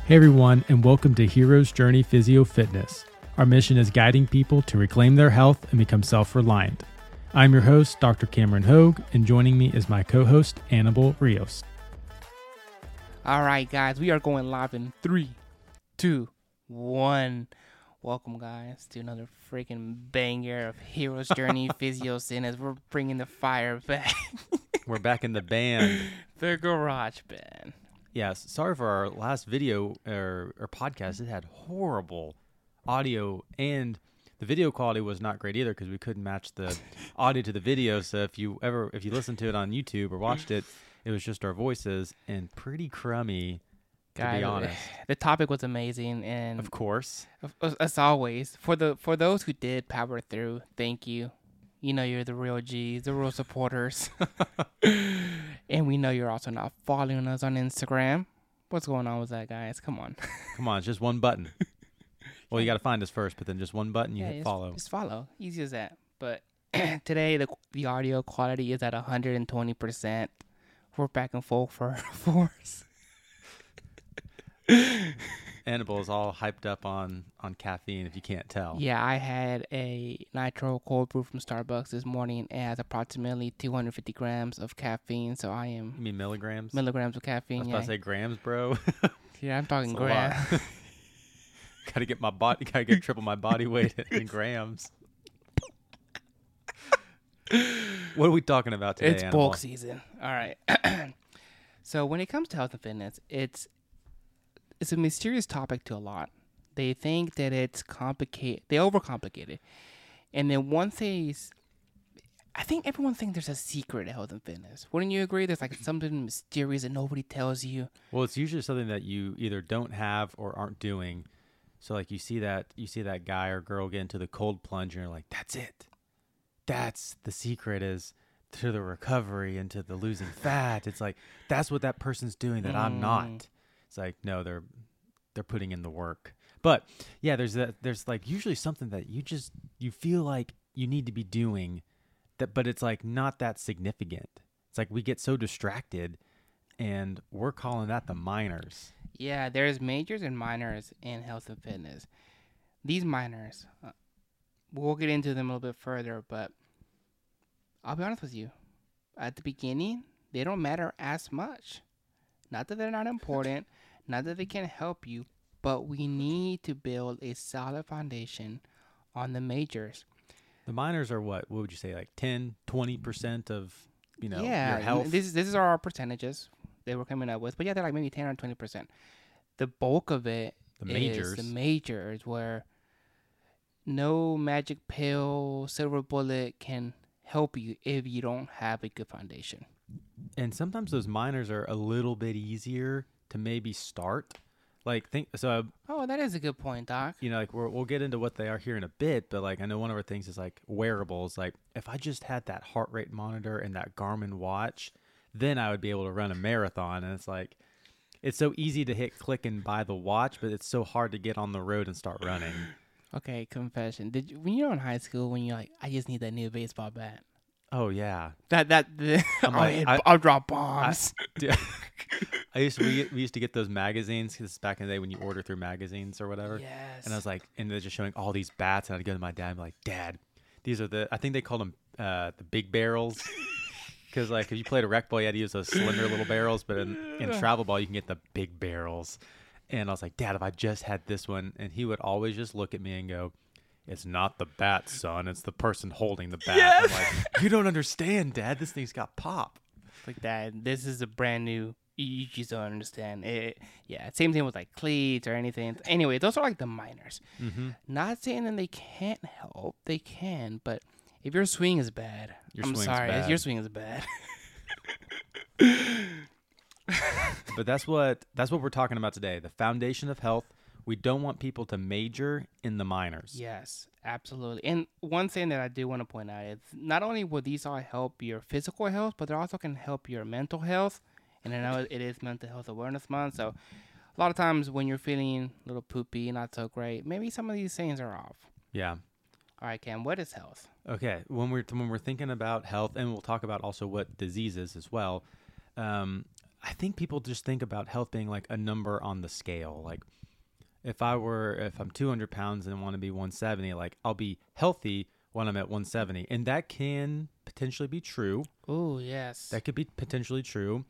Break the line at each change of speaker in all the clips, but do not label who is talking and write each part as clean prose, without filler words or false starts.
Hey everyone, and welcome to Hero's Journey Physio Fitness. Our mission is guiding people to reclaim their health and become self-reliant. I'm your host, Dr. Cameron Hogue, and joining me is my co-host, Annabelle Rios.
All right, guys, we are going live in 3, 2, 1. Welcome, guys, to another freaking banger of Hero's Journey Physio Fitness. We're bringing the fire back.
We're back in the band.
The garage band.
Yes, sorry for our last video or podcast. It had horrible audio, and the video quality was not great either because we couldn't match the audio to the video. So if you listened to it on YouTube or watched it, it was just our voices and pretty crummy, to be honest.
The topic was amazing, and
of course,
as always, for those who did power through, thank you. You know you're the real G's, the real supporters. And we know you're also not following us on Instagram. What's going on with that, guys? Come on.
Come on, it's just one button. Well, you got to find us first, but then just one button, you hit follow.
Just follow. Easy as that. But today, the audio quality is at 120%. We're back and full force.
Annabelle is all hyped up on caffeine, if you can't tell.
Yeah, I had a nitro cold brew from Starbucks this morning. It has approximately 250 grams of caffeine, so I am...
You mean milligrams?
Milligrams of caffeine,
I was about to say grams, bro.
Yeah, I'm talking grams.
Gotta get triple my body weight in grams. What are we talking about today,
It's
Annabelle?
bulk season. All right. So when it comes to health and fitness, it's a mysterious topic to a lot. They think that it's complicated. They overcomplicate it. And then I think everyone thinks there's a secret to health and fitness. Wouldn't you agree? There's like something mysterious that nobody tells you.
Well, it's usually something that you either don't have or aren't doing. So like you see that guy or girl get into the cold plunge and you're like, that's it. That's the secret is to the recovery and to the losing fat. It's like, that's what that person's doing that I'm not. It's like, no, they're putting in the work. But yeah, there's like usually something that you feel like you need to be doing that, but it's like not that significant. It's like we get so distracted and we're calling that the minors.
Yeah, there's majors and minors in health and fitness. These minors, we'll get into them a little bit further, but I'll be honest with you. At the beginning, they don't matter as much. Not that they're not important, not that they can't help you, but we need to build a solid foundation on the majors.
The minors are what would you say, like 10, 20% of, your
Yeah,
health?
this is our percentages they were coming up with. But yeah, they're like maybe 10 or 20%. The bulk of it is the majors where no magic pill, silver bullet can help you if you don't have a good foundation.
And sometimes those minors are a little bit easier to maybe start. Oh,
that is a good point, Doc.
Like we'll get into what they are here in a bit, but like I know one of our things is like wearables. Like if I just had that heart rate monitor and that Garmin watch, then I would be able to run a marathon. And it's like, it's so easy to hit click and buy the watch, but it's so hard to get on the road and start running.
Okay, confession. When you were in high school, when you're like, I just need that new baseball bat.
Oh yeah,
I'll drop bombs.
We used to get those magazines. This is back in the day when you order through magazines or whatever.
Yes.
And I was like, and they're just showing all these bats, and I'd go to my dad and be like, Dad, these are I think they called them the big barrels. Because like if you played a rec ball, you had to use those slender little barrels, but in travel ball, you can get the big barrels. And I was like, Dad, if I just had this one, and he would always just look at me and go, it's not the bat, son. It's the person holding the bat.
Yes.
I'm like, you don't understand, Dad. This thing's got pop.
Like, Dad, this is a brand new. You just don't understand. Same thing with like cleats or anything. Anyway, those are like the minors.
Mm-hmm.
Not saying that they can't help. They can, but if your swing is bad,
Your
I'm
swing's
sorry.
bad.
Your swing is bad.
But that's what we're talking about today. The foundation of health. We don't want people to major in the minors.
Yes, absolutely. And one thing that I do want to point out is not only will these all help your physical health, but they also can help your mental health. And I know it is Mental Health Awareness Month, so a lot of times when you're feeling a little poopy, not so great, maybe some of these things are off.
Yeah.
All right, Cam, what is health?
Okay, when we're thinking about health, and we'll talk about also what diseases as well. I think people just think about health being like a number on the scale. Like if I'm 200 pounds and want to be 170, like I'll be healthy when I'm at 170. And that can potentially be true.
Oh, yes.
That could be potentially true.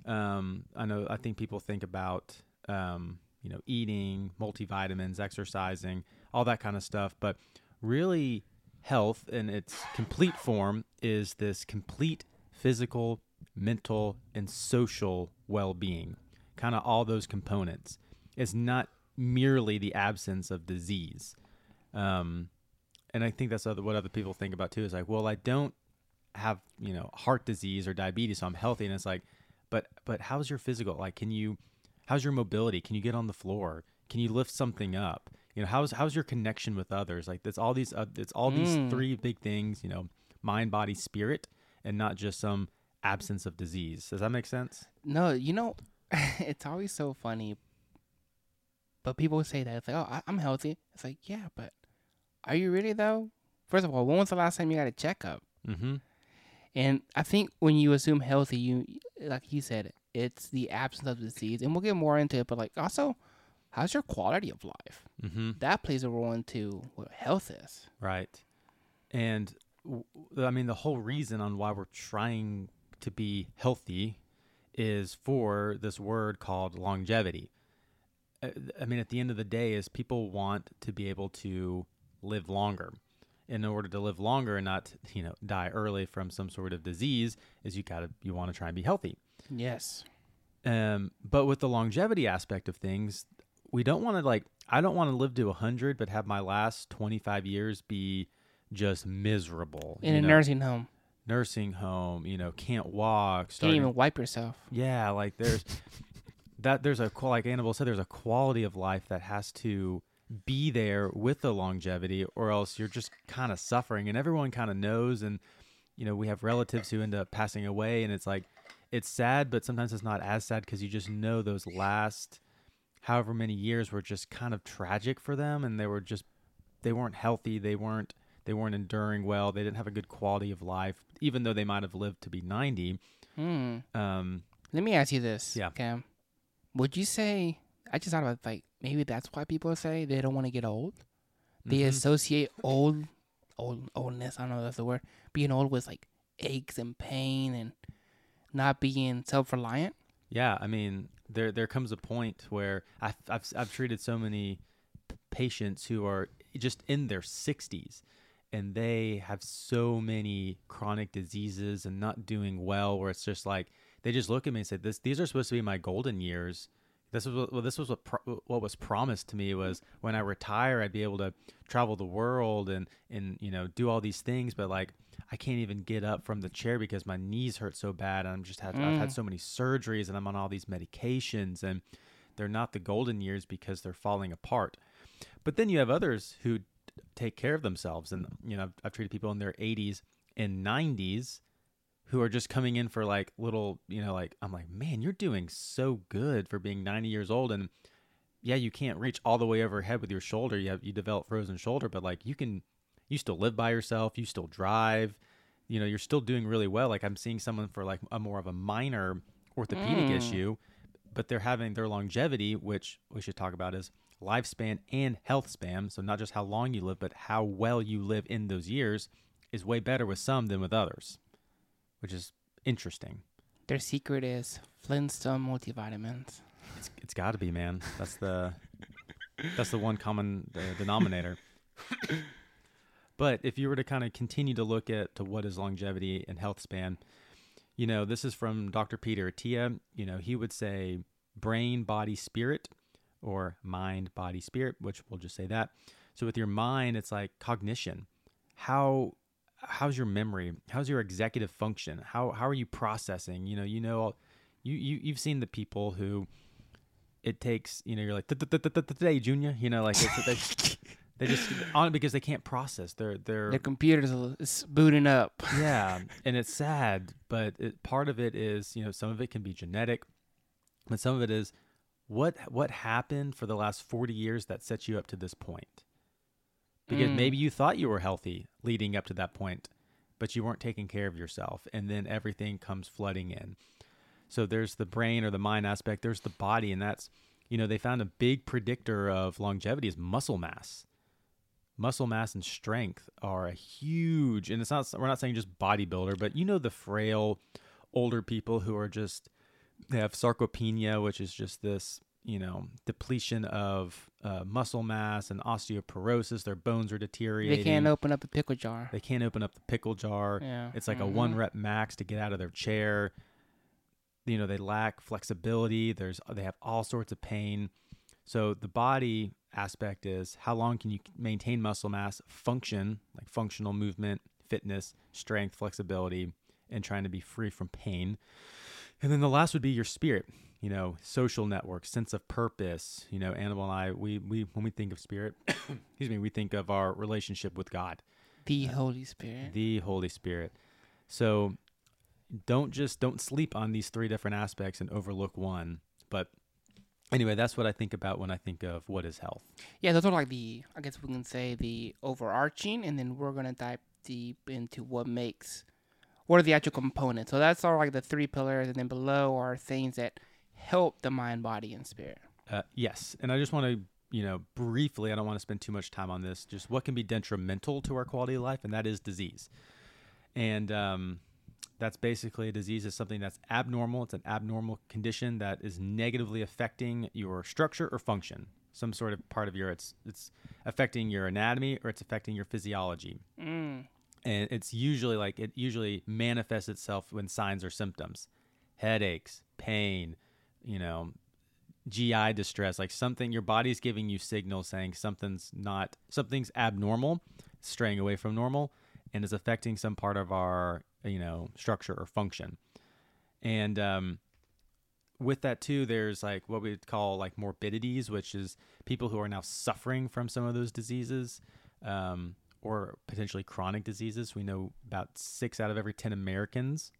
I think people think about, eating, multivitamins, exercising, all that kind of stuff. But really, health in its complete form is this complete physical, mental, and social well-being. Kind of all those components. It's not merely the absence of disease. And I think that's what other people think about too. Is like, well, I don't have heart disease or diabetes, so I'm healthy. And it's like, but how's your physical? Like, how's your mobility? Can you get on the floor? Can you lift something up? How's your connection with others? Like, it's all these three big things. Mind, body, spirit, and not just some absence of disease. Does that make sense?
No, it's always so funny. But people say that it's like, oh, I'm healthy. It's like, yeah, but are you really though? First of all, when was the last time you got a checkup?
Mm-hmm.
And I think when you assume healthy, you like you said, it's the absence of disease, and we'll get more into it. But like also, how's your quality of life?
Mm-hmm.
That plays a role into what health is.
Right. And the whole reason on why we're trying to be healthy is for this word called longevity. At the end of the day, is people want to be able to live longer. In order to live longer and not, die early from some sort of disease, is you want to try and be healthy.
Yes.
But with the longevity aspect of things, we don't want to I don't want to live to 100, but have my last 25 years be just miserable.
In a nursing home.
Can't walk.
Can't even wipe yourself.
Yeah, like there's like Annabelle said, there's a quality of life that has to be there with the longevity, or else you're just kind of suffering. And everyone kind of knows, and we have relatives who end up passing away, and it's like, it's sad, but sometimes it's not as sad because you just know those last however many years were just kind of tragic for them, and they weren't healthy, they weren't enduring well, they didn't have a good quality of life, even though they might have lived to be 90.
Let me ask you this, Cam. Would you say, I just thought about like maybe that's why people say they don't want to get old. They associate oldness, I don't know if that's the word, being old with like aches and pain and not being self-reliant.
Yeah, there comes a point where I've treated so many patients who are just in their 60s, and they have so many chronic diseases and not doing well, where it's just like they just look at me and say, these are supposed to be my golden years. This was what was promised to me, was when I retire, I'd be able to travel the world and do all these things. But like, I can't even get up from the chair because my knees hurt so bad. And I've had so many surgeries, and I'm on all these medications, and they're not the golden years because they're falling apart. But then you have others who take care of themselves. And, I've treated people in their 80s and 90s who are just coming in for like little, I'm like, man, you're doing so good for being 90 years old. And yeah, you can't reach all the way overhead with your shoulder. You develop frozen shoulder, but like you still live by yourself. You still drive, you're still doing really well. Like I'm seeing someone for like a more of a minor orthopedic issue, but they're having their longevity, which we should talk about, is lifespan and health span. So not just how long you live, but how well you live in those years is way better with some than with others, which is interesting.
Their secret is Flintstone multivitamins.
It's got to be, man. That's the one common denominator. But if you were to kind of continue to look at to what is longevity and health span, this is from Dr. Peter Attia. He would say brain, body, spirit, or mind, body, spirit, which we'll just say that. So with your mind, it's like cognition. How's your memory? How's your executive function? How are you processing? You've seen the people who it takes, you're like, today, Junior, like they just on it because they can't process. Their
computers is booting up.
Yeah, and it's sad, but part of it is, some of it can be genetic, but some of it is what happened for the last 40 years that set you up to this point. Because maybe you thought you were healthy leading up to that point, but you weren't taking care of yourself, and then everything comes flooding in. So there's the brain or the mind aspect. There's the body, and that's, they found a big predictor of longevity is muscle mass. Muscle mass and strength are a huge, and we're not saying just bodybuilder, but the frail older people who are they have sarcopenia, which is just this, depletion of muscle mass and osteoporosis. Their bones are deteriorating.
They can't open up a pickle jar.
They can't open up the pickle jar.
Yeah.
It's like a 1 rep max to get out of their chair. They lack flexibility. They have all sorts of pain. So the body aspect is how long can you maintain muscle mass, function, like functional movement, fitness, strength, flexibility, and trying to be free from pain. And then the last would be your spirit, social networks, sense of purpose. Annabelle and I, we when we think of spirit, we think of our relationship with God.
The Holy Spirit.
The Holy Spirit. So don't sleep on these 3 different aspects and overlook one. But anyway, that's what I think about when I think of what is health.
Yeah, those are like I guess we can say the overarching, and then we're going to dive deep into what are the actual components. So that's all like the 3 pillars, and then below are things that help the mind, body, and spirit.
Yes. And I just want to, briefly, I don't want to spend too much time on this, just what can be detrimental to our quality of life, and that is disease. And that's basically a disease is something that's abnormal. It's an abnormal condition that is negatively affecting your structure or function. Some sort of part of it's affecting your anatomy or it's affecting your physiology. And it's usually it usually manifests itself when signs or symptoms, headaches, pain, GI distress, like something, your body's giving you signals saying something's abnormal, straying away from normal, and is affecting some part of our structure or function. And with that too, there's like what we would call like morbidities, which is people who are now suffering from some of those diseases, or potentially chronic diseases. We know about 6 out of every 10 Americans.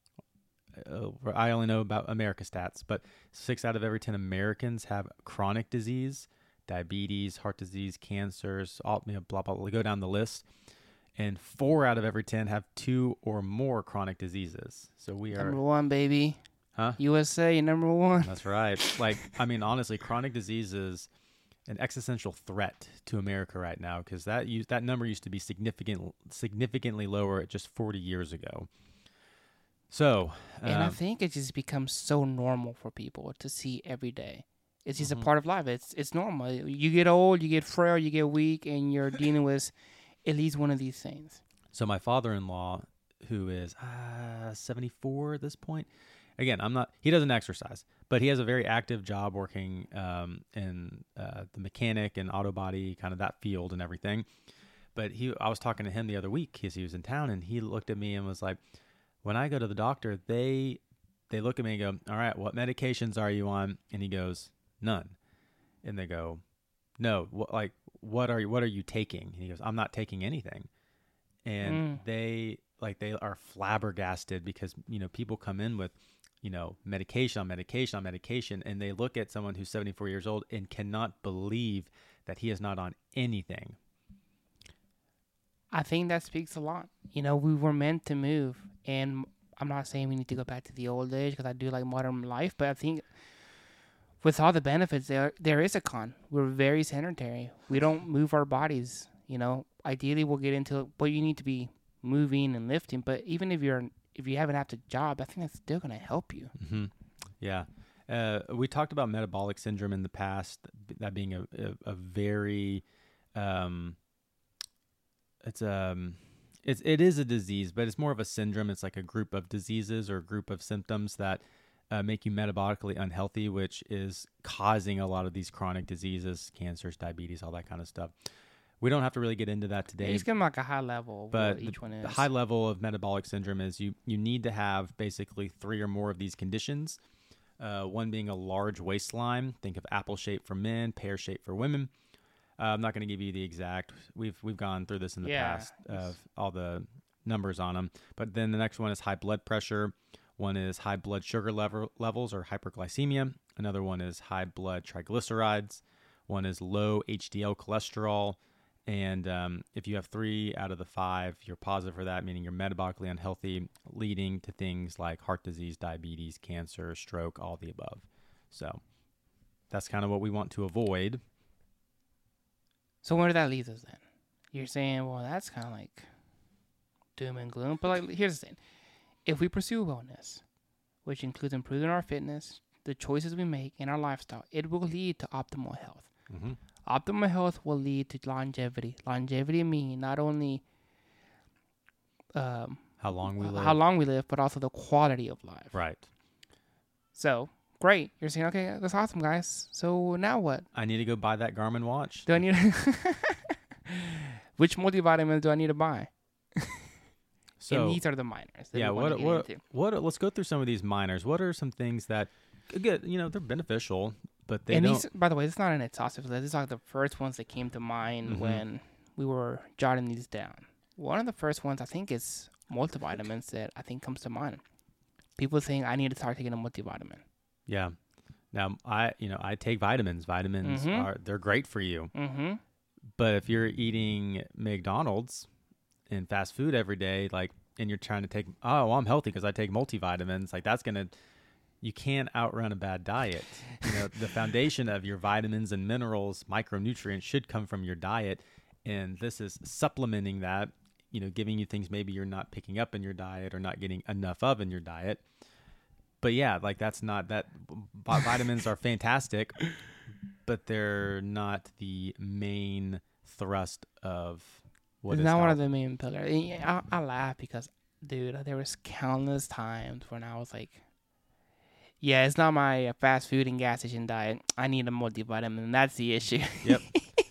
I only know about America stats, but 6 out of every 10 Americans have chronic disease, diabetes, heart disease, cancers, all, blah, blah, blah. Go down the list. And 4 out of every 10 have 2 or more chronic diseases. So we are
number 1, baby.
Huh?
USA, number 1.
That's right. Honestly, chronic disease is an existential threat to America right now, because that number used to be significantly lower just 40 years ago. So,
and I think it just becomes so normal for people to see every day. It's just a part of life. It's normal. You get old, you get frail, you get weak, and you're dealing with at least one of these things.
So my father-in-law, who is 74 at this point, again, he doesn't exercise, but he has a very active job working in the mechanic and auto body, kind of that field and everything. But I was talking to him the other week because he was in town, and he looked at me and was like, when I go to the doctor, they look at me and go, all right, what medications are you on? And he goes, none. And they go, no, what are you taking? And he goes, I'm not taking anything. And they are flabbergasted because, people come in with, medication on medication on medication, and they look at someone who's 74 years old and cannot believe that he is not on anything.
I think that speaks a lot. We were meant to move, and I'm not saying we need to go back to the old age because I do like modern life, but I think with all the benefits, there is a con. We're very sedentary. We don't move our bodies. Ideally, we'll get into what you need to be moving and lifting, but even if you haven't had a job, I think that's still going to help you.
Mm-hmm. Yeah. We talked about metabolic syndrome in the past, that being a very, it is a disease, but it's more of a syndrome. It's like a group of diseases or a group of symptoms that make you metabolically unhealthy, which is causing a lot of these chronic diseases, cancers, diabetes, all that kind of stuff. We don't have to really get into that today.
It's kind of like a high level of
but
what each one is.
The high level of metabolic syndrome is you need to have basically 3 or more of these conditions. One being a large waistline. Think of apple shape for men, pear shape for women. I'm not going to give you the exact. We've gone through this in the past of all the numbers on them. But then the next one is high blood pressure. One is high blood sugar levels or hyperglycemia. Another one is high blood triglycerides. One is low HDL cholesterol. And if you have 3 out of the 5, you're positive for that, meaning you're metabolically unhealthy, leading to things like heart disease, diabetes, cancer, stroke, all the above. So that's kind of what we want to avoid.
So where that leaves us then? You're saying, well, that's kind of like doom and gloom. But like, here's the thing. If we pursue wellness, which includes improving our fitness, the choices we make in our lifestyle, it will lead to optimal health.
Mm-hmm.
Optimal health will lead to longevity. Longevity means not only
how long we live,
but also the quality of life.
Right.
So, great. You're saying, okay, that's awesome, guys. So now what?
I need to go buy that Garmin watch.
Do I need Which multivitamins do I need to buy?
So
and these are the minors.
Yeah, what let's go through some of these minors. What are some things that good, they're beneficial, but they don't.
These, by the way, it's not an exhaustive list. These are the first ones that came to mind when we were jotting these down. One of the first ones I think is multivitamins that I think comes to mind. People saying I need to start taking a multivitamin.
Yeah. Now I take vitamins. Vitamins they're great for you.
Mm-hmm.
But if you're eating McDonald's and fast food every day, and you're trying to take, I'm healthy because I take multivitamins, you can't outrun a bad diet. The foundation of your vitamins and minerals, micronutrients should come from your diet. And this is supplementing that, giving you things maybe you're not picking up in your diet or not getting enough of in your diet. But yeah, that's not that. Vitamins are fantastic, but they're not the main thrust of what
it's
is
not
health.
one of the main pillars. I laugh because, dude, there was countless times when I was like, yeah, it's not my fast food and gas station diet. I need a multivitamin, and that's the issue.
Yep.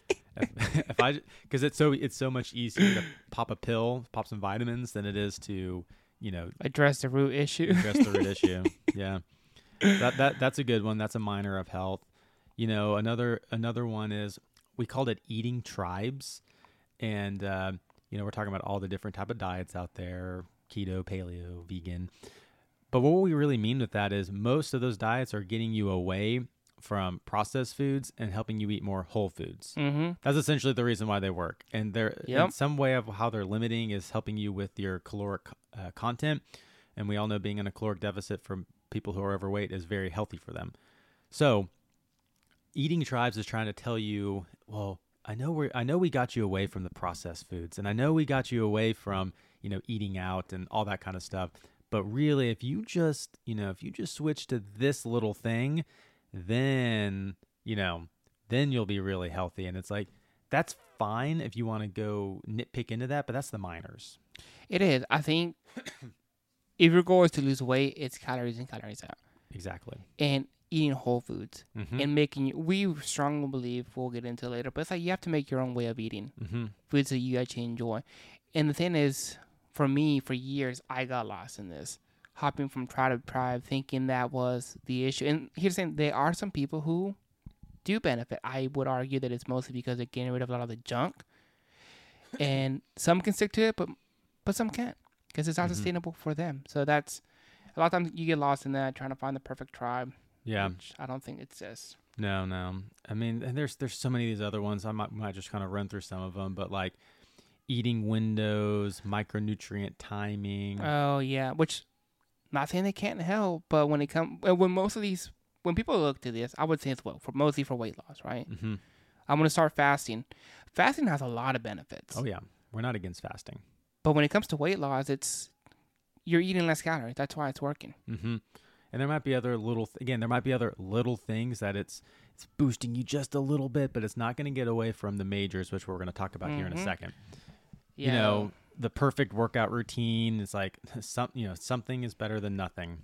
Because it's so much easier to pop a pill, pop some vitamins, than it is to,
address the root issue.
Yeah. That's a good one. That's a minor of health. Another one is, we called it eating tribes. And, we're talking about all the different type of diets out there, keto, paleo, vegan. But what we really mean with that is most of those diets are getting you away from processed foods and helping you eat more whole foods.
Mm-hmm.
That's essentially the reason why they work. And they're in some way of how they're limiting is helping you with your caloric content. And we all know being in a caloric deficit for people who are overweight is very healthy for them. So eating tribes is trying to tell you, well, I know we got you away from the processed foods, and I know we got you away from, eating out and all that kind of stuff. But really, if you just switch to this little thing, then you'll be really healthy. And it's that's fine if you want to go nitpick into that, but that's the minors.
It is. I think if your goal is to lose weight, it's calories in, calories out.
Exactly.
And eating whole foods and we strongly believe, we'll get into it later, but it's you have to make your own way of eating foods that you actually enjoy. And the thing is, for me, for years, I got lost in this, hopping from tribe to tribe, thinking that was the issue. And here's the thing, there are some people who do benefit. I would argue that it's mostly because they're getting rid of a lot of the junk. And some can stick to it, but some can't, because it's not sustainable for them. So that's, a lot of times you get lost in that, trying to find the perfect tribe.
Yeah.
Which I don't think exists.
No. I mean, and there's so many of these other ones. I might just kind of run through some of them, but eating windows, micronutrient timing.
Oh yeah, which not saying they can't help, but when people look to this, I would say it's mostly for weight loss, right?
Mm-hmm.
I'm gonna start fasting. Fasting has a lot of benefits.
Oh yeah, we're not against fasting,
but when it comes to weight loss, you're eating less calories. That's why it's working.
Mm-hmm. And there might be other little things that it's boosting you just a little bit, but it's not going to get away from the majors, which we're going to talk about here in a second. Yeah. The perfect workout routine is something is better than nothing.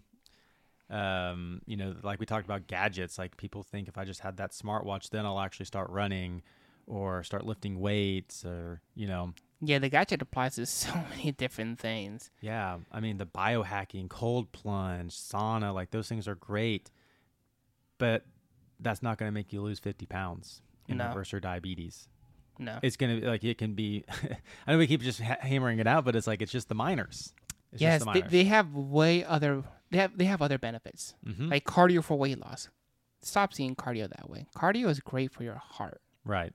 Like we talked about gadgets, people think if I just had that smartwatch, then I'll actually start running or start lifting weights or.
Yeah, the gadget applies to so many different things.
Yeah, I mean, the biohacking, cold plunge, sauna, those things are great, but that's not going to make you lose 50 pounds and reverse your diabetes.
No.
It's going to it can be, I know we keep just hammering it out, but it's it's just the minors.
Yes, they have they have other benefits, like cardio for weight loss. Stop seeing cardio that way. Cardio is great for your heart.
Right.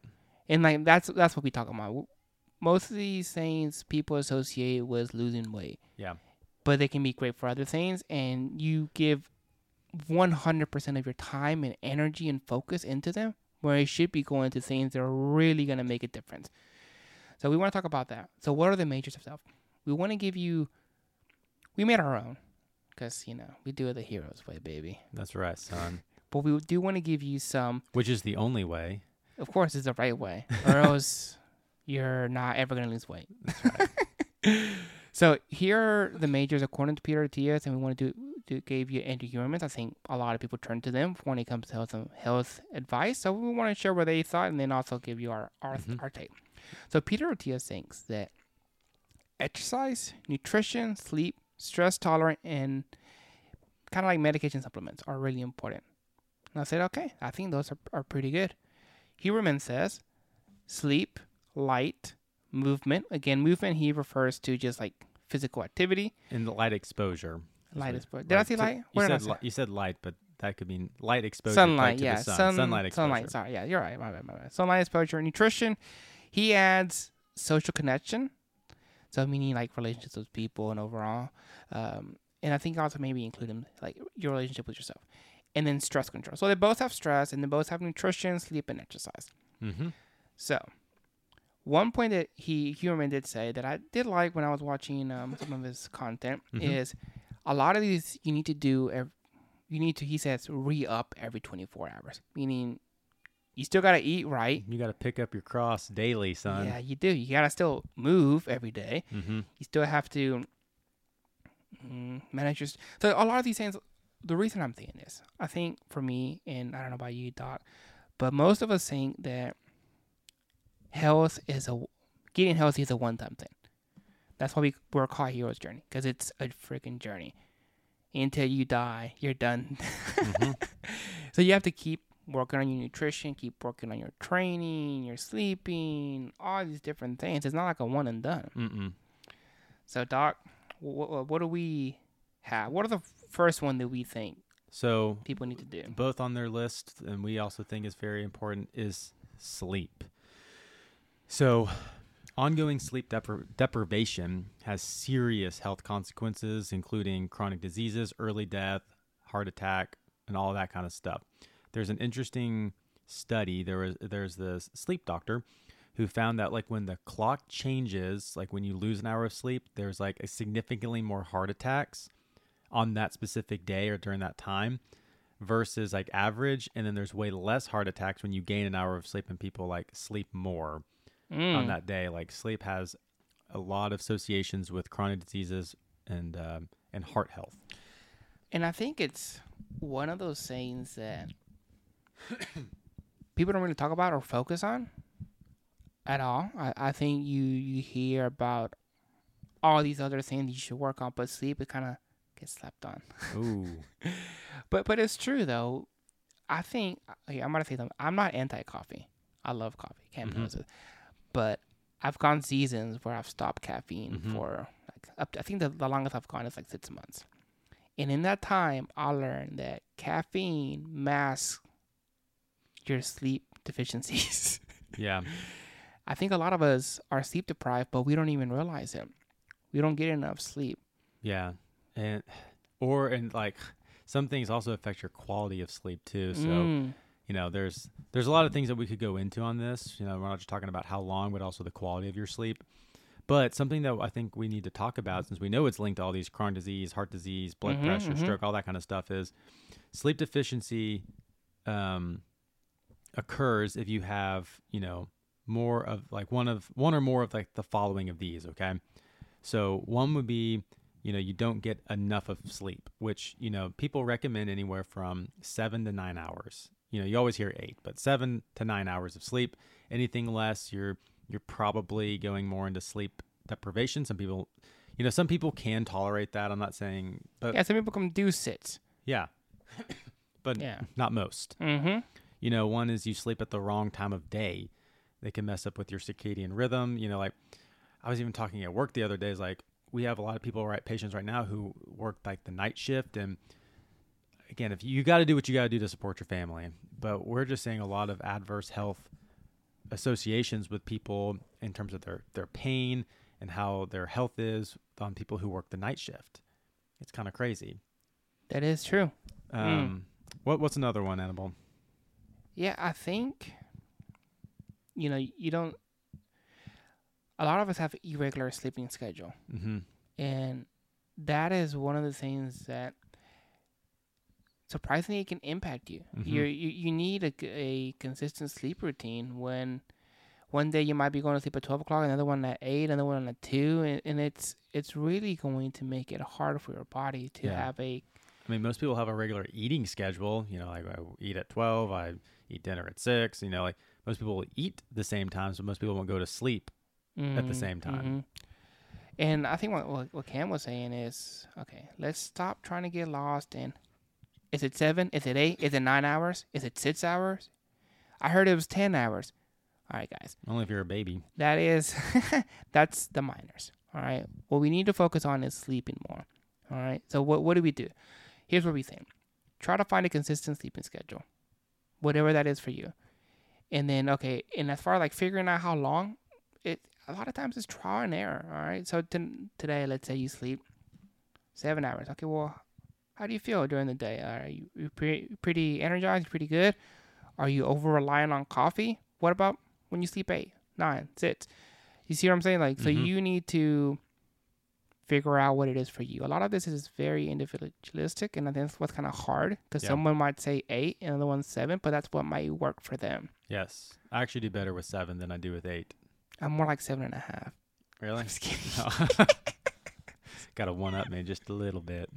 And like that's what we talk about. Most of these things people associate with losing weight.
Yeah.
But they can be great for other things, and you give 100% of your time and energy and focus into them, where it should be going to things that are really going to make a difference. So we want to talk about that. So what are the majors of self? We want to give you, we made our own, because, we do it the hero's way, baby.
That's right, son.
But we do want to give you some.
Which is the only way.
Of course, it's the right way, or else you're not ever going to lose weight.
That's right.
So here are the majors according to Peter Attias, and we want to give you Andrew Huberman. I think a lot of people turn to them when it comes to health advice. So we want to share what they thought, and then also give you our take. So Peter Attias thinks that exercise, nutrition, sleep, stress tolerant, and kind of like medication supplements are really important. And I said, okay, I think those are pretty good. Huberman says sleep, light, movement. Again, movement he refers to just like physical activity.
And the light exposure.
Light exposure. Did I say light?
You said light, but that could mean light exposure.
Sunlight,
yeah. Sunlight exposure.
Sunlight, sorry. Yeah, you're right. My bad. Sunlight exposure. Nutrition. He adds social connection. So meaning like relationships with people and overall. And I think also maybe include them, like your relationship with yourself. And then stress control. So they both have stress and they both have nutrition, sleep, and exercise. Mm-hmm. So one point that Huberman did say that I did like when I was watching some of his content is a lot of these you need to do, he says, re-up every 24 hours. Meaning you still got to eat right.
You got to pick up your cross daily, son.
Yeah, you do. You got to still move every day. Mm-hmm. You still have to manage your... So a lot of these things, the reason I'm saying this, I think for me, and I don't know about you, Doc, but most of us think that getting healthy is a one-time thing. That's why we're called Hero's Journey, because it's a freaking journey. Until you die, you're done. Mm-hmm. So you have to keep working on your nutrition, keep working on your training, your sleeping, all these different things. It's not like a one and done. Mm-mm. So, Doc, what do we have? What are the first one that we think people need to do?
Both on their list, and we also think is very important, is sleep. So ongoing sleep deprivation has serious health consequences, including chronic diseases, early death, heart attack, and all that kind of stuff. There's an interesting study. There's this sleep doctor who found that like when the clock changes, like when you lose an hour of sleep, there's like a significantly more heart attacks on that specific day or during that time versus like average. And then there's way less heart attacks when you gain an hour of sleep and people like sleep more on that day. Like sleep has a lot of associations with chronic diseases and heart health.
And I think it's one of those things that people don't really talk about or focus on at all. I think you hear about all these other things you should work on, but sleep, it kind of gets slept on.
Ooh.
But it's true, though. I think, okay, I'm going to say something. I'm not anti-coffee. I love coffee. Can't pronounce it. But I've gone seasons where I've stopped caffeine for, like, I think the longest I've gone is like 6 months. And in that time, I learned that caffeine masks your sleep deficiencies.
Yeah.
I think a lot of us are sleep deprived, but we don't even realize it. We don't get enough sleep.
Yeah. And like some things also affect your quality of sleep too. So, you know, there's a lot of things that we could go into on this. You know, we're not just talking about how long, but also the quality of your sleep. But something that I think we need to talk about, since we know it's linked to all these chronic disease, heart disease, blood pressure, stroke, all that kind of stuff, is sleep deficiency occurs if you have, you know, more of like one or more of like the following of these. Okay. So one would be, you know, you don't get enough of sleep, which, you know, people recommend anywhere from 7 to 9 hours. You know, you always hear 8, but 7 to 9 hours of sleep. Anything less, you're probably going more into sleep deprivation. Some people can tolerate that. I'm not saying, but
yeah, some people can do sits.
Yeah, but not most. Mm-hmm. You know, one is you sleep at the wrong time of day. They can mess up with your circadian rhythm. You know, like I was even talking at work the other day. Is like we have a lot of people, patients right now who work like the night shift, and again, if you got to do what you got to do to support your family, but we're just seeing a lot of adverse health associations with people in terms of their pain and how their health is on people who work the night shift. It's kind of crazy.
That is true.
What's another one, Annabelle?
Yeah, I think, you don't. A lot of us have irregular sleeping schedule, and that is one of the things that surprisingly it can impact you. You need a consistent sleep routine. When one day you might be going to sleep at 12 o'clock, another one at 8, another one at 2, and it's really going to make it hard for your body to have a.
I mean, most people have a regular eating schedule. Like I eat at 12, I eat dinner at 6. Like most people will eat the same times, but most people won't go to sleep at the same time.
And I think what Cam was saying is, okay, let's stop trying to get lost in, is it 7? Is it 8? Is it 9 hours? Is it 6 hours? I heard it was 10 hours. All right, guys.
Only if you're a baby.
That is, that's the minors. All right. What we need to focus on is sleeping more. All right. So what do we do? Here's what we think. Try to find a consistent sleeping schedule, whatever that is for you. And then, okay, and as far as like figuring out how long, a lot of times it's trial and error. All right. So today, let's say you sleep 7 hours. Okay. Well, how do you feel during the day? Are you pretty energized? Pretty good? Are you over reliant on coffee? What about when you sleep 8, 9, 6? You see what I'm saying? Like, so you need to figure out what it is for you. A lot of this is very individualistic, and I think that's what's kind of hard, because someone might say 8 and another one's 7, but that's what might work for them.
Yes. I actually do better with 7 than I do with 8.
I'm more like 7.5.
Really?
I'm just kidding.
No. Got to one up me just a little bit.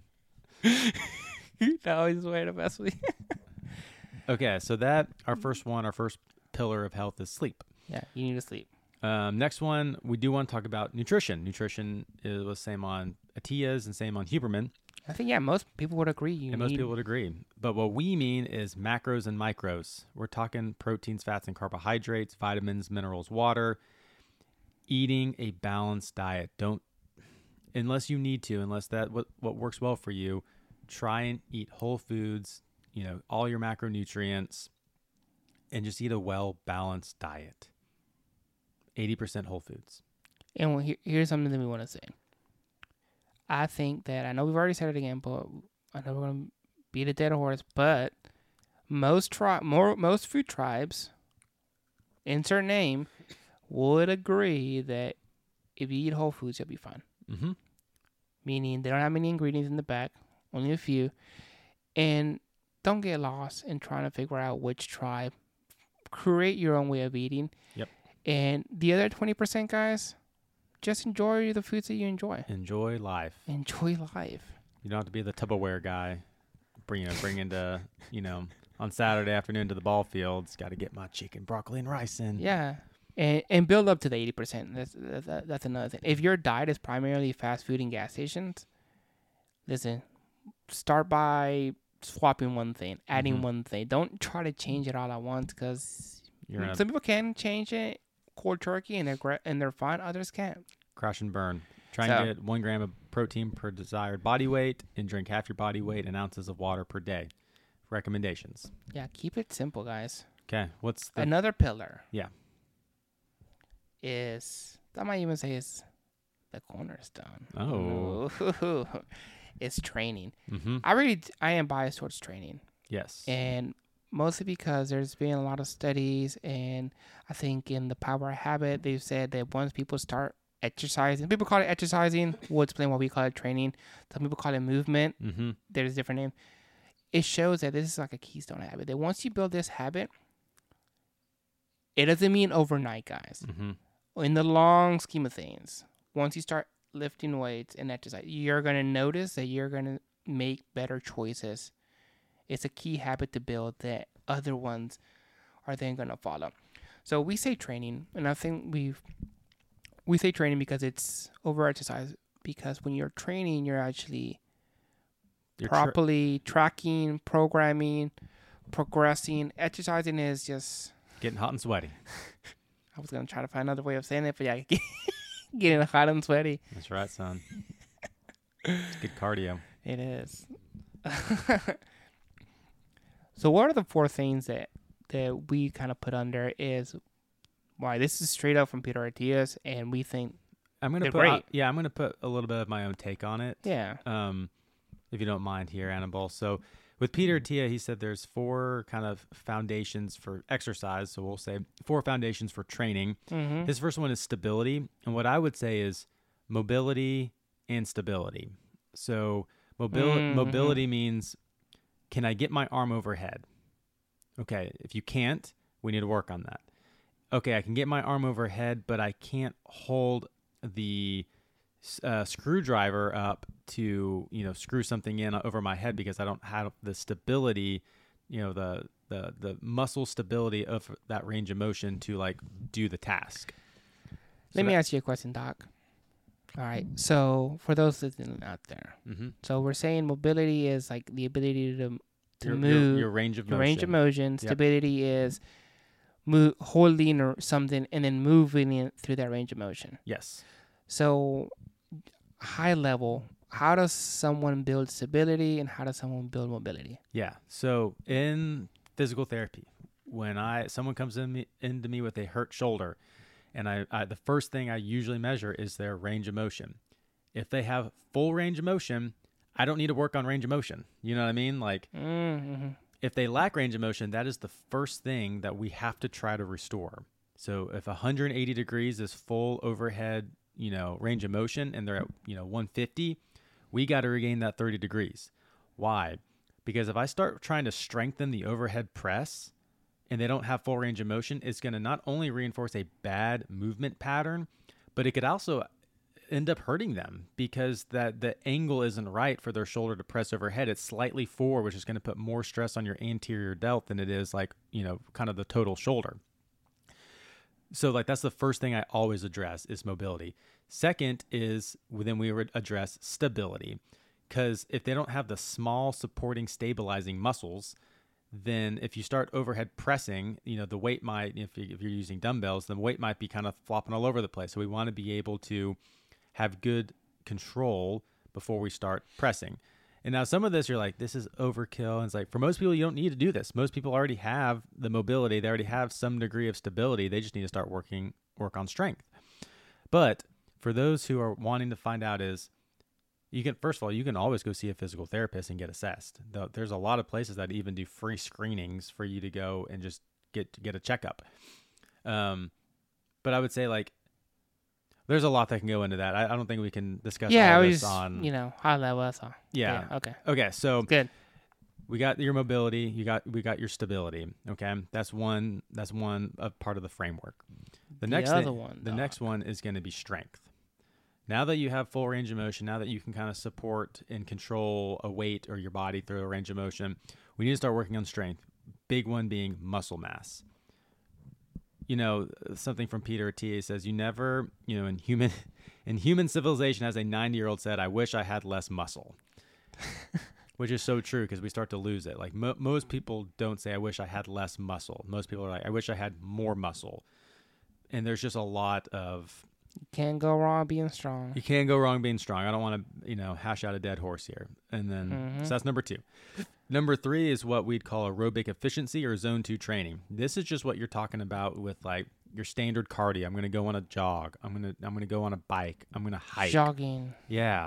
No, he's way to mess with you.
Okay, so our first pillar of health is sleep.
Yeah, you need to sleep.
Next one, we do want to talk about nutrition. Nutrition is the same on Atias and same on Huberman.
I think, most people would agree.
Most people would agree. But what we mean is macros and micros. We're talking proteins, fats, and carbohydrates, vitamins, minerals, water. Eating a balanced diet. Don't, unless you need to, unless what works well for you, try and eat whole foods, all your macronutrients, and just eat a well-balanced diet. 80% whole foods.
And here's something that we want to say. I think that, I know we've already said it again, but I know we're going to beat a dead horse, but most food tribes, insert name, would agree that if you eat whole foods, you'll be fine. Meaning they don't have many ingredients in the back, only a few. And don't get lost in trying to figure out which tribe. Create your own way of eating.
Yep.
And the other 20%, guys, just enjoy the foods that you enjoy.
Enjoy life.
Enjoy life.
You don't have to be the Tupperware guy. Bring into, on Saturday afternoon to the ball fields. Got to get my chicken, broccoli, and rice in.
Yeah. And build up to the 80%. That's another thing. If your diet is primarily fast food and gas stations, listen, start by swapping one thing, adding one thing. Don't try to change it all at once, because some people can change it cold turkey and they're fine. Others can't.
Crash and burn. Try and get 1 gram of protein per desired body weight and drink half your body weight in ounces of water per day. Recommendations.
Yeah, keep it simple, guys.
Okay, what's
another pillar?
Yeah.
I might even say is the cornerstone.
Oh.
It's training. I am biased towards training.
Yes.
And mostly because there's been a lot of studies, and I think in the Power of Habit, they've said that once people start exercising, people call it exercising, we'll explain why we call it training. Some people call it movement. There's a different name. It shows that this is like a keystone habit, that once you build this habit, it doesn't mean overnight, guys. In the long scheme of things, once you start lifting weights and exercise, you're going to notice that you're going to make better choices. It's a key habit to build that other ones are then going to follow. So we say training, and I think we say training because it's over exercise, because when you're training, you're actually properly tracking, programming, progressing. Exercising is just
getting hot and sweaty.
I was going to try to find another way of saying it, but yeah, getting hot and sweaty.
That's right, son. It's good cardio.
It is. So what are the 4 things that we kind of put under is why this is straight up from Peter Attias, and we think
I'm gonna
they're
put
great.
I'm gonna put a little bit of my own take on it.
Yeah.
If you don't mind here, Annabelle. So with Peter Attia, he said there's 4 kind of foundations for exercise. So we'll say 4 foundations for training.
Mm-hmm.
His first one is stability, and what I would say is mobility and stability. So mobility means, can I get my arm overhead? Okay, if you can't, we need to work on that. Okay, I can get my arm overhead, but I can't hold the screwdriver up to screw something in over my head because I don't have the stability, the muscle stability of that range of motion to like do the task.
Let me ask you a question, Doc. All right. So for those listening out there, so we're saying mobility is like the ability to move,
your range of motion.
Range of motion. Stability is holding or something and then moving it through that range of motion.
Yes.
So high level, how does someone build stability and how does someone build mobility?
Yeah. So in physical therapy, when someone comes into me with a hurt shoulder, and I the first thing I usually measure is their range of motion. If they have full range of motion, I don't need to work on range of motion. You know what I mean? Like, if they lack range of motion, that is the first thing that we have to try to restore. So if 180 degrees is full overhead, range of motion, and they're at, 150, we got to regain that 30 degrees. Why? Because if I start trying to strengthen the overhead press and they don't have full range of motion, it's going to not only reinforce a bad movement pattern, but it could also end up hurting them because the angle isn't right for their shoulder to press overhead. It's slightly forward, which is going to put more stress on your anterior delt than it is like, kind of the total shoulder. So like that's the first thing I always address is mobility. Second is then we would address stability, because if they don't have the small supporting stabilizing muscles, then if you start overhead pressing, the weight might, if you're using dumbbells, the weight might be kind of flopping all over the place. So we want to be able to have good control before we start pressing. And now some of this, you're like, this is overkill. And it's like, for most people, you don't need to do this. Most people already have the mobility. They already have some degree of stability. They just need to start work on strength. But for those who are wanting to find out first of all, you can always go see a physical therapist and get assessed. There's a lot of places that even do free screenings for you to go and just get a checkup. But I would say like, there's a lot that can go into that. I don't think we can discuss all this on
high level. That's all.
Yeah.
Okay.
Okay. So
good.
We got your mobility. We got your stability. Okay. That's one part of the framework. The next one is going to be strength. Now that you have full range of motion, now that you can kind of support and control a weight or your body through a range of motion, we need to start working on strength. Big one being muscle mass. Something from Peter Attia says, you never, in human civilization, as a 90-year-old said, I wish I had less muscle, which is so true because we start to lose it. Like most people don't say, I wish I had less muscle. Most people are like, I wish I had more muscle. And there's just a lot of...
You can't go wrong being strong.
You can't go wrong being strong. I don't want to, hash out a dead horse here. And then, so that's number 2. Number 3 is what we'd call aerobic efficiency or zone 2 training. This is just what you're talking about with like your standard cardio. I'm going to go on a jog. I'm going to go on a bike. I'm going to hike.
Jogging.
Yeah.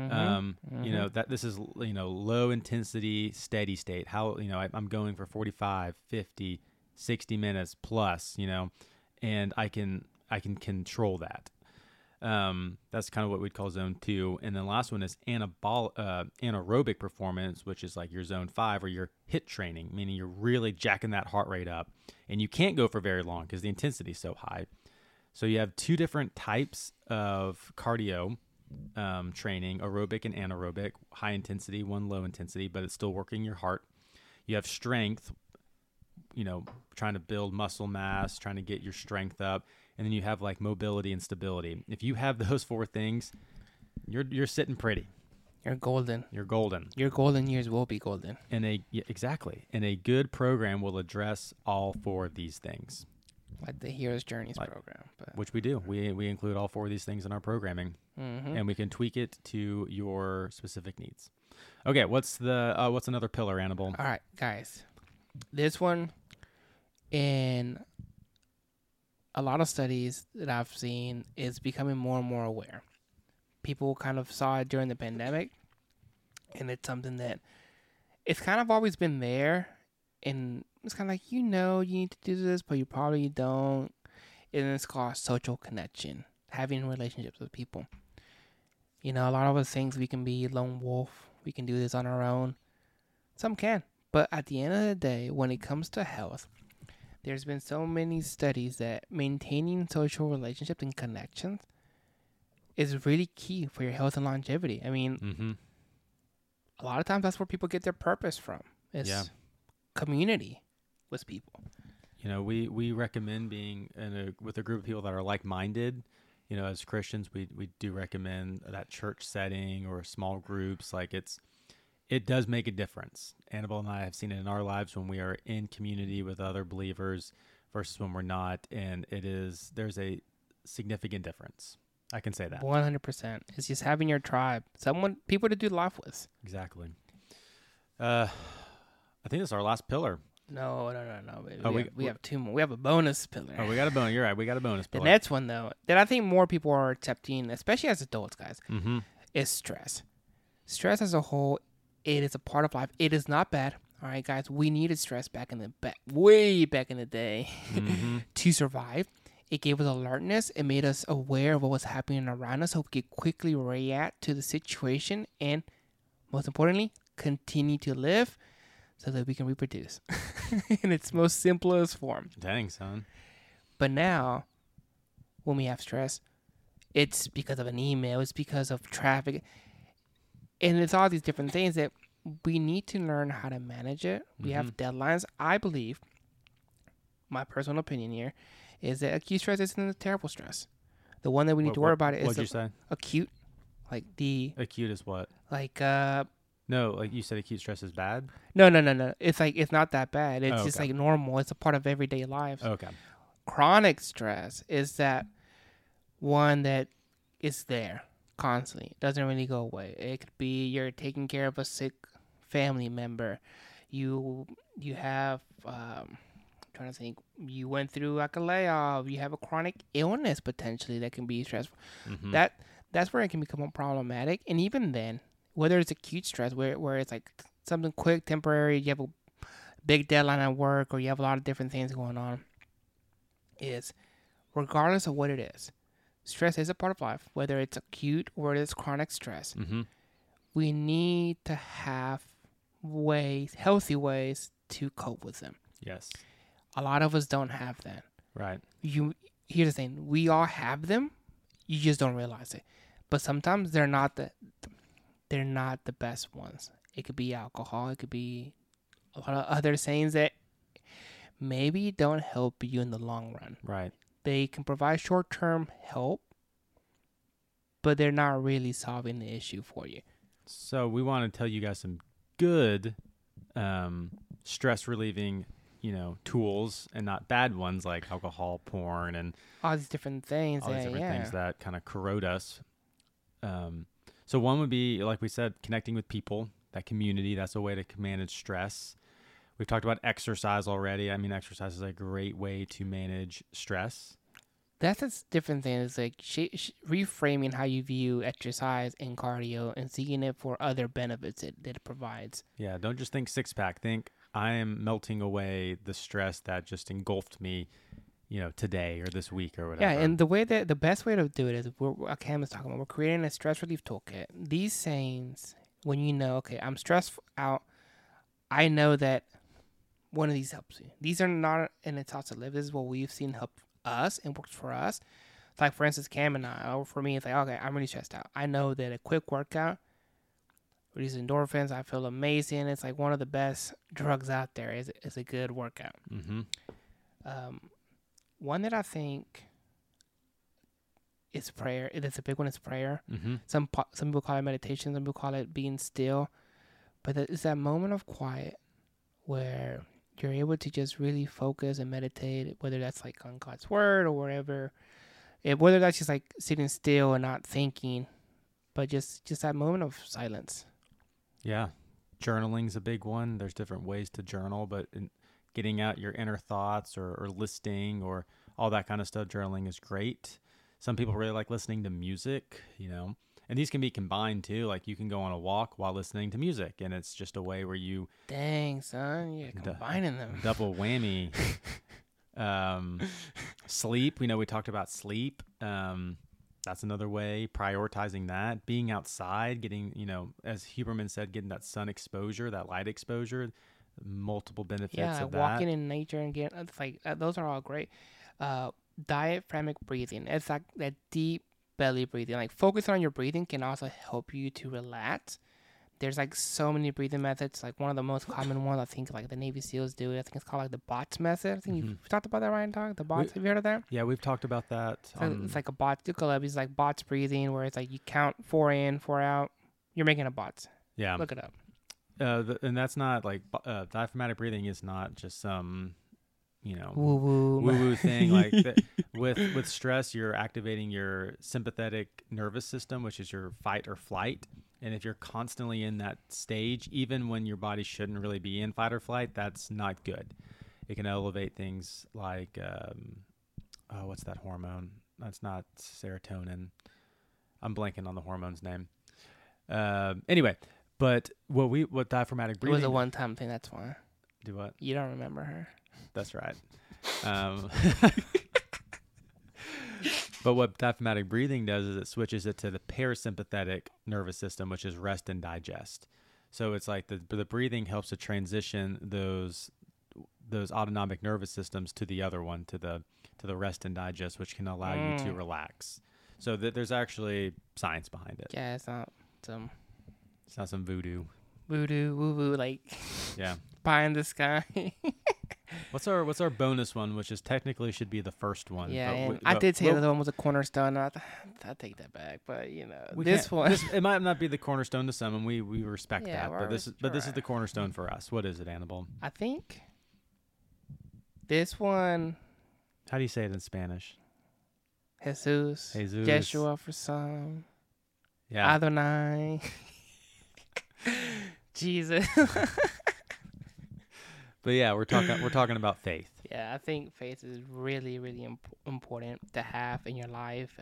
This is, low intensity, steady state. How, I'm going for 45, 50, 60 minutes plus, and I can control that. That's kind of what we'd call zone 2. And then last one is anaerobic performance, which is like your zone 5 or your HIIT training, meaning you're really jacking that heart rate up and you can't go for very long because the intensity is so high. So you have 2 different types of cardio training, aerobic and anaerobic, high intensity, one low intensity, but it's still working your heart. You have strength, trying to build muscle mass, trying to get your strength up. And then you have like mobility and stability. If you have those 4 things, you're sitting pretty.
You're golden.
You're golden.
Your golden years will be golden.
Exactly. And a good program will address all 4 of these things.
Like the Hero's Journeys program.
Which we do. We include all 4 of these things in our programming. And we can tweak it to your specific needs. Okay, what's another pillar, Annabelle?
All right, guys. This one, in a lot of studies that I've seen is becoming more and more aware. People kind of saw it during the pandemic, and it's something that it's kind of always been there, and it's kind of like, you need to do this, but you probably don't. And it's called social connection, having relationships with people. A lot of us things we can be lone wolf, we can do this on our own. Some can, but at the end of the day, when it comes to health, there's been so many studies that maintaining social relationships and connections is really key for your health and longevity. I mean, a lot of times that's where people get their purpose from. It's community with people.
We recommend being with a group of people that are like-minded. As Christians, we do recommend that church setting or small groups. Like it does make a difference. Annabelle and I have seen it in our lives when we are in community with other believers versus when we're not. And there's a significant difference. I can say that.
100%. It's just having your tribe, people to do life with.
Exactly. I think that's our last pillar.
No, baby. We have two more. We have a bonus pillar.
Oh, we got a bonus. You're right. We got a bonus pillar.
The next one, though, that I think more people are accepting, especially as adults, guys, is stress. Stress as a whole, it is a part of life. It is not bad. All right, guys. We needed stress way back in the day to survive. It gave us alertness. It made us aware of what was happening around us so we could quickly react to the situation and, most importantly, continue to live so that we can reproduce in its most simplest form.
Dang, son.
But now, when we have stress, it's because of an email, it's because of traffic, and it's all these different things that we need to learn how to manage it. We have deadlines. I believe, my personal opinion here, is that acute stress isn't a terrible stress. The one that we need to worry about is
what'd you say?
Acute.
Acute is what?
No,
like you said, acute stress is bad?
No. It's not that bad. It's just like normal. It's a part of everyday life.
Okay.
Chronic stress is that one that is there constantly. It doesn't really go away. It could be you're taking care of a sick family member. You have, I'm trying to think, you went through like a layoff. You have a chronic illness potentially that can be stressful. That's where it can become problematic. And even then, whether it's acute stress, where it's like something quick, temporary, you have a big deadline at work, or you have a lot of different things going on, is regardless of what it is, stress is a part of life, whether it's acute or it's chronic stress. We need to have healthy ways to cope with them.
Yes.
A lot of us don't have that.
Right.
Here's the thing. We all have them. You just don't realize it. But sometimes they're not the best ones. It could be alcohol. It could be a lot of other things that maybe don't help you in the long run.
Right.
They can provide short-term help, but they're not really solving the issue for you.
So we want to tell you guys some good stress relieving, tools, and not bad ones like alcohol, porn, and
all these different things.
Things that kind of corrode us. So one would be, like we said, connecting with people, that community. That's a way to manage stress. We've talked about exercise already. I mean, exercise is a great way to manage stress.
That's a different thing. It's like reframing how you view exercise and cardio and seeing it for other benefits that it provides.
Yeah, don't just think six-pack. Think, I am melting away the stress that just engulfed me, today or this week or whatever.
Yeah, and the best way to do it is what Cam is talking about. We're creating a stress relief toolkit. These sayings, when you know, okay, I'm stressed out, I know that one of these helps you. These are not an it's how to live. This is what we've seen help us and works for us. It's like, for instance, Cam and I, or for me, it's like, okay, I'm really stressed out. I know that a quick workout releases endorphins. I feel amazing. It's like one of the best drugs out there is a good workout. One that I think is prayer. It's a big one. Is prayer. Some people call it meditation. Some people call it being still. But it's that moment of quiet where you're able to just really focus and meditate, whether that's like on God's word or wherever. Whether that's just like sitting still and not thinking, but just that moment of silence.
Yeah. Journaling's a big one. There's different ways to journal, but getting out your inner thoughts or listing or all that kind of stuff. Journaling is great. Some people really like listening to music, and these can be combined too. Like you can go on a walk while listening to music, and it's just a way where you
Dang, son, you're combining them.
Double whammy. Sleep. We talked about sleep. That's another way. Prioritizing that. Being outside, getting, as Huberman said, getting that sun exposure, that light exposure. Multiple benefits of that.
Yeah, walking in nature and getting those are all great. Diaphragmatic breathing. It's like that deep belly breathing. Like focusing on your breathing can also help you to relax. There's like so many breathing methods. Like one of the most common ones, I think, like the Navy SEALs do it. I think it's called like the BOTS method. I think you've talked about that, Ryan, dog. The BOTS. Have you heard of that?
Yeah, we've talked about that.
It's like a BOTS. It's like BOTS breathing, where it's like you count 4 in, 4 out. You're making a BOTS.
Yeah.
Look it up.
And that's not like diaphragmatic breathing is not just some
woo-woo
thing. Like with stress, you're activating your sympathetic nervous system, which is your fight or flight. And if you're constantly in that stage, even when your body shouldn't really be in fight or flight, that's not good. It can elevate things like what's that hormone? That's not serotonin. I'm blanking on the hormone's name. Anyway, but what diaphragmatic breathing?
It was a one-time thing. That's why.
Do what?
You don't remember her.
That's right. But what diaphragmatic breathing does is it switches it to the parasympathetic nervous system, which is rest and digest. So it's like the breathing helps to transition those autonomic nervous systems to the other one, to the rest and digest, which can allow you to relax. So there's actually science behind it.
Yeah, it's not some
voodoo.
Voodoo, woo-woo, like pie in the sky.
What's our bonus one, which is technically should be the first one?
Yeah, I did say the other one was a cornerstone. I'll take that back, but this one
it might not be the cornerstone to some, and we respect that. But this is the cornerstone for us. What is it, Annabelle?
I think this one.
How do you say it in Spanish?
Jesus. Yeshua for some.
Yeah.
Adonai. Jesus.
But yeah, we're talking about faith.
Yeah, I think faith is really, really important to have in your life.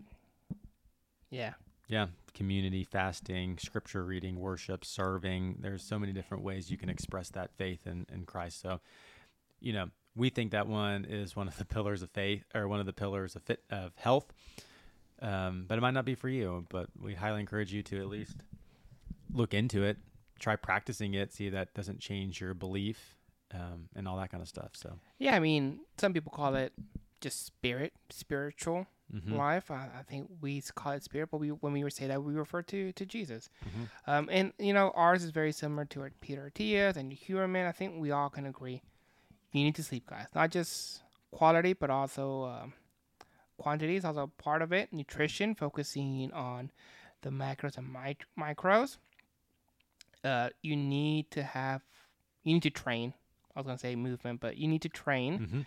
Yeah, community, fasting, scripture reading, worship, serving. There's so many different ways you can express that faith in Christ. So, we think that one is one of the pillars of faith, or one of the pillars of health. But it might not be for you. But we highly encourage you to at least look into it, try practicing it, see if that doesn't change your belief. And all that kind of stuff. So
yeah, I mean, some people call it just spiritual life. I think we call it spirit, but when we say that, we refer to Jesus. And ours is very similar to Peter Attia's and Huberman. I think we all can agree. You need to sleep, guys. Not just quality, but also quantity is also part of it. Nutrition, focusing on the macros and micros. You need to train. I was going to say movement, but you need to train.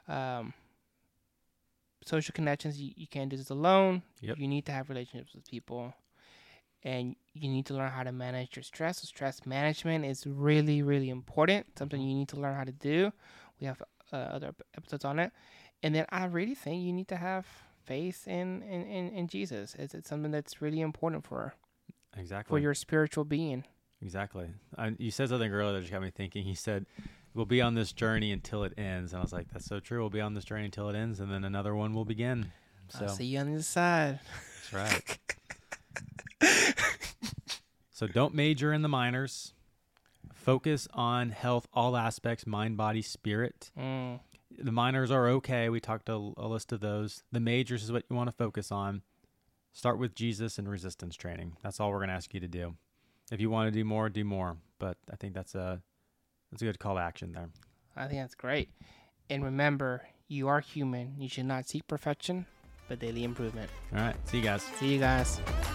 Social connections, you can't do this alone.
Yep.
You need to have relationships with people. And you need to learn how to manage your stress. So stress management is really, really important. Something you need to learn how to do. We have other episodes on it. And then I really think you need to have faith in Jesus. It's something that's really important for your spiritual being.
Exactly. You said something earlier that just got me thinking. He said, we'll be on this journey until it ends. And I was like, that's so true. We'll be on this journey until it ends, and then another one will begin. So
I'll see you on the other side.
That's right. So don't major in the minors. Focus on health, all aspects, mind, body, spirit. The minors are okay. We talked a list of those. The majors is what you want to focus on. Start with Jesus and resistance training. That's all we're going to ask you to do. If you want to do more. But I think that's a good call to action there.
I think that's great. And remember, you are human. You should not seek perfection, but daily improvement.
All right. See you guys.
See you guys.